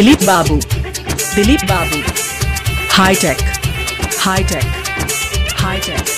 Dilip Babu, Dilip Babu, hitech, hitech, hitech.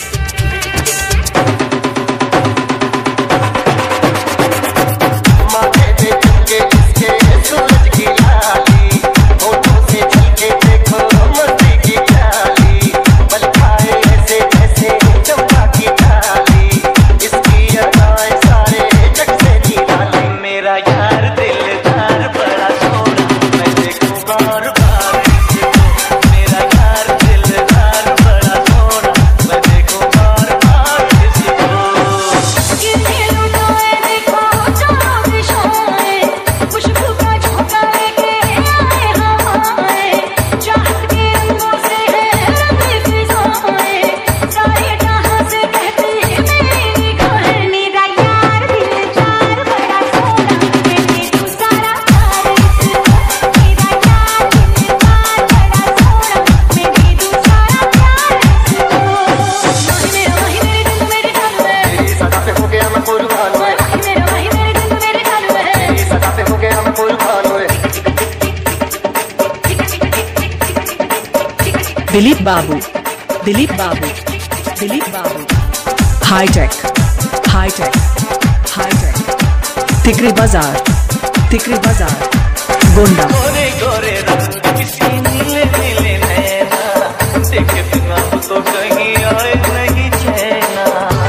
Dilip Babu, Dilip Babu, Dilip Babu, hitech, hitech, hitech. Tikri Bazar, Tikri Bazar, Gonda. गोरे गोरे रंग किसी नीले नीले नैना, देखे बिना तो कहीं आए नहीं चैना।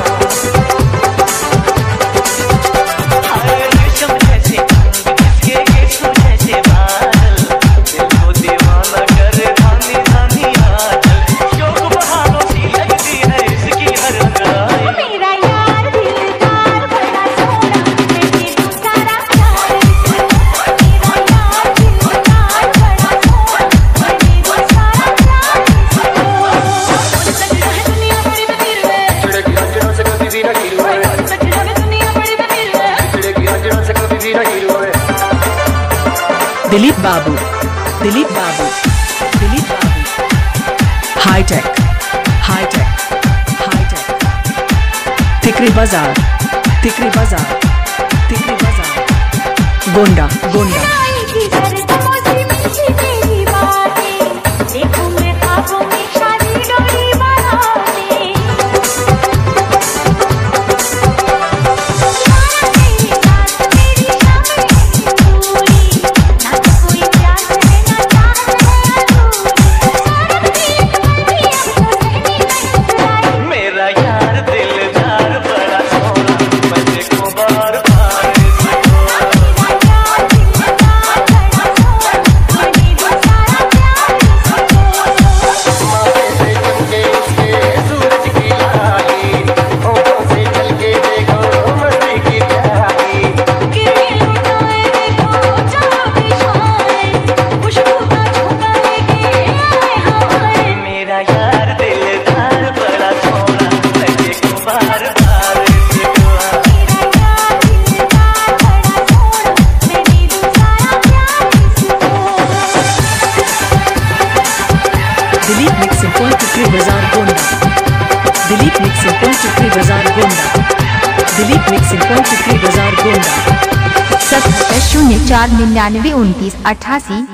हाय रेशम जैसे अंग, किसके केसों जैसे बादल, दिल को दीवाना करे धानी धानी आंचल। शौक बहारों सी लगती है इसकी हर अंगड़ाई। मेरा यार दिलदार बड़ा सोना, मैं तू सारा प्यार इसको। मेरा यार दिलदार बड़ा सोना, मैं तू सारा प्यार इसको। सजना है दुनिया बड़ी बदीर में, चिड़ेगी अंजनों से कभी भी नहीं रुए। सजना है दुनिया बड़ी बदीर में, चिड़ेगी अंजनों से कभी भी नहीं रुए। Dilip Babu, Dilip Babu, Dilip Babu, hitech, hitech, hitech. Tikri Bazar, Tikri Bazar, Tikri Bazar, Gonda, Gonda. Dilip mixing point Tikri Bazar Gonda, Dilip mixing point Tikri Bazar Gonda, Dilip mixing point Tikri Bazar Gonda. 0704992988।